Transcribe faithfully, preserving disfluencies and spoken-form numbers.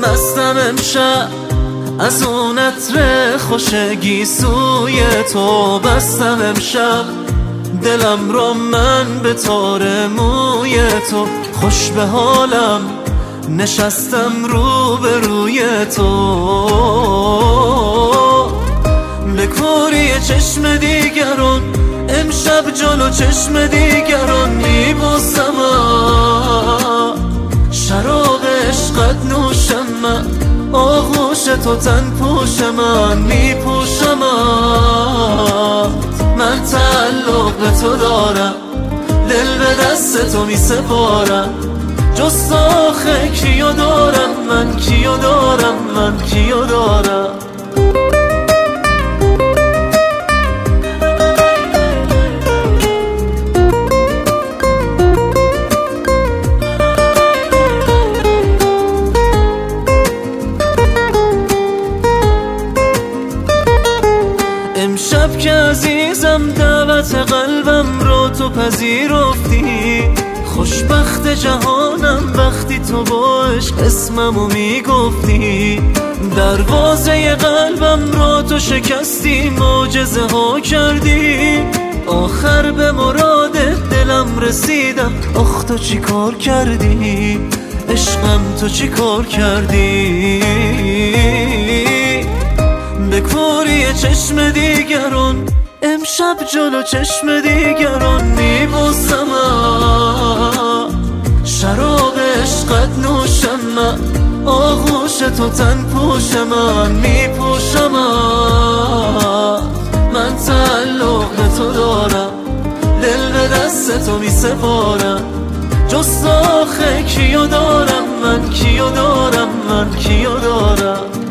مستم امشب از اون عطر خوش گیسوی تو. بستم امشب دلم رو من به تار موی تو. خوش به حالم نشستم رو به روی تو. به کوری چشم دیگران امشب جلو چشم دیگران میبوسم. شراب عشقت نوشم من، آغوش تو تن پوش من میپوشم. من تعلق به تو دارم، دل به دست تو میسپارم. جز تو آخه کیو دارم من، کیو دارم من، کیو دارم. امشب که عزیزم دعوت قلبم رو تو پذیرفتی. خوشبخت جهانم وقتی تو با عشق اسممو میگفتی. دروازه قلبم رو تو شکستی، معجزه ها کردی. آخر به مراد دلم رسیدم، آخ تو چی کار کردی؟ عشقم تو چی کار کردی؟ به کوری چشم دیگران امشب جلو چشم دیگران میبوسم. شراب عشقت نوشم من، آغوش تو تن پوش من میپوشم. من تعلق به تو دارم، دل به دست تو میسپارم. جز تو آخه کیو دارم من، کیو دارم من، کیو دارم.